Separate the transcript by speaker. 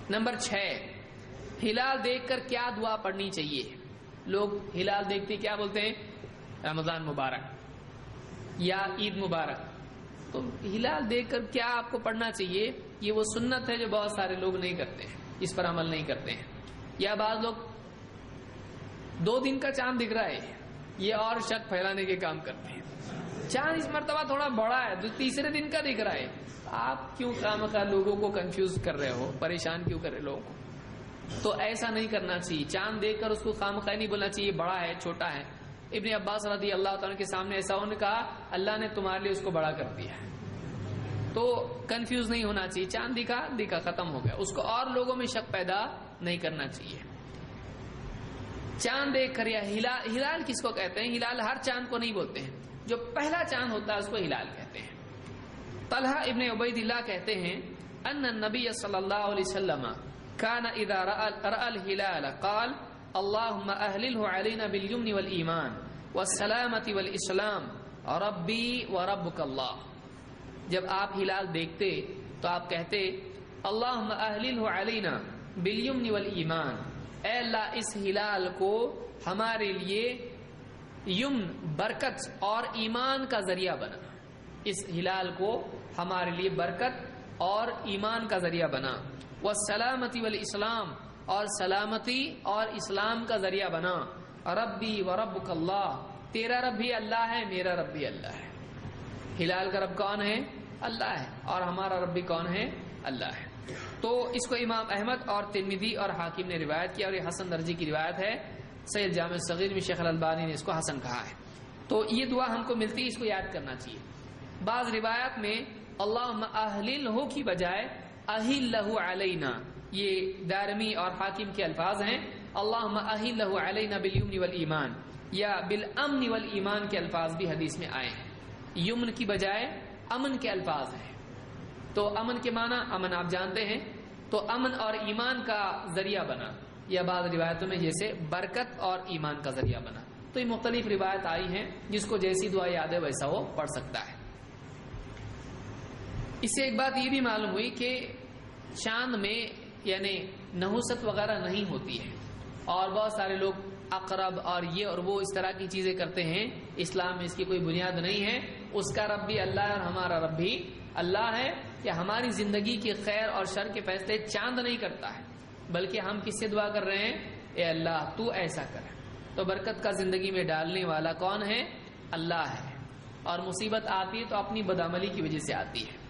Speaker 1: Number 6، ہلال دیکھ کر کیا دعا پڑھنی چاہیے؟ لوگ ہلال دیکھتے کیا بولتے ہیں؟ رمضان مبارک یا عید مبارک. تو ہلال دیکھ کر کیا آپ کو پڑھنا چاہیے؟ یہ وہ سنت ہے جو بہت سارے لوگ نہیں کرتے ہیں، اس پر عمل نہیں کرتے ہیں. یا بعض لوگ 2 دن کا چاند دکھ رہا ہے، یہ اور شک پھیلانے کے کام کرتے ہیں. چاند اس مرتبہ تھوڑا بڑا ہے، جو تیسرے دن کا دکھ رہا ہے. آپ کیوں خامخواہ لوگوں کو کنفیوز کر رہے ہو، پریشان کیوں کر رہے لوگوں کو؟ تو ایسا نہیں کرنا چاہیے. چاند دیکھ کر اس کو خامخواہ نہیں بولنا چاہیے بڑا ہے چھوٹا ہے. ابن عباس رضی اللہ تعالیٰ کے سامنے ایسا انہوں نے کہا اللہ نے تمہارے لیے اس کو بڑا کر دیا ہے. تو کنفیوز نہیں ہونا چاہیے. چاند دکھا ختم ہو گیا، اس کو اور لوگوں میں شک پیدا نہیں کرنا چاہیے. چاند دیکھ کر یا ہلال کس کو کہتے ہیں؟ ہلال ہر چاند کو نہیں بولتے ہیں، جو پہلا چاند ہوتا ہے اس کو ہلال کہتے ہیں. طلحہ ابن عبید اللہ کہتے ہیں ان النبی صلی اللہ علیہ وسلم كان اذا راى الهلال قال اللهم اهلله علينا باليمن والايمان والسلامه والاسلام ربي وربك الله. جب آپ ہلال دیکھتے تو آپ کہتے اللهم اهلله علينا باليمن والايمان، اے اللہ اس ہلال کو ہمارے لیے یمن برکت اور ایمان کا ذریعہ بنا. اس ہلال کو ہمارے لیے برکت اور ایمان کا ذریعہ بنا. والسلامتی والاسلام، اور سلامتی اور اسلام کا ذریعہ بنا. ربی و ربک اللہ، تیرا رب بھی اللہ ہے، میرا رب بھی اللہ ہے. ہلال کا رب کون ہے؟ اللہ ہے، اور ہمارا رب بھی کون ہے؟ اللہ ہے. تو اس کو امام احمد اور ترمذی اور حاکم نے روایت کیا، اور یہ حسن درجے کی روایت ہے. صحیح جامع صغیر میں شیخ الالبانی نے اس کو حسن کہا ہے. تو یہ دعا ہم کو ملتی ہے، اس کو یاد کرنا چاہیے. بعض روایات میں اللہم اہللہ کی بجائے اہلہ علینا، یہ دارمی اور حاکم کے الفاظ ہیں. اللہم اہلہ علینا بالیمن والایمان یا بالامن والایمان کے الفاظ بھی حدیث میں آئے ہیں. یمن کی بجائے امن کے الفاظ ہیں. تو امن کے معنی امن آپ جانتے ہیں، تو امن اور ایمان کا ذریعہ بنا، یا بعض روایتوں میں جیسے برکت اور ایمان کا ذریعہ بنا. تو یہ مختلف روایت آئی ہیں، جس کو جیسی دعا یاد ہے ویسا وہ پڑھ سکتا ہے. اس سے ایک بات یہ بھی معلوم ہوئی کہ چاند میں یعنی نحوست وغیرہ نہیں ہوتی ہے، اور بہت سارے لوگ اقرب اور یہ اور وہ اس طرح کی چیزیں کرتے ہیں. اسلام میں اس کی کوئی بنیاد نہیں ہے. اس کا رب بھی اللہ ہے اور ہمارا رب بھی اللہ ہے. کہ ہماری زندگی کے خیر اور شر کے فیصلے چاند نہیں کرتا ہے، بلکہ ہم کس سے دعا کر رہے ہیں؟ اے اللہ تو ایسا کر. تو برکت کا زندگی میں ڈالنے والا کون ہے؟ اللہ ہے. اور مصیبت آتی ہے تو اپنی بدعملی کی وجہ سے آتی ہے.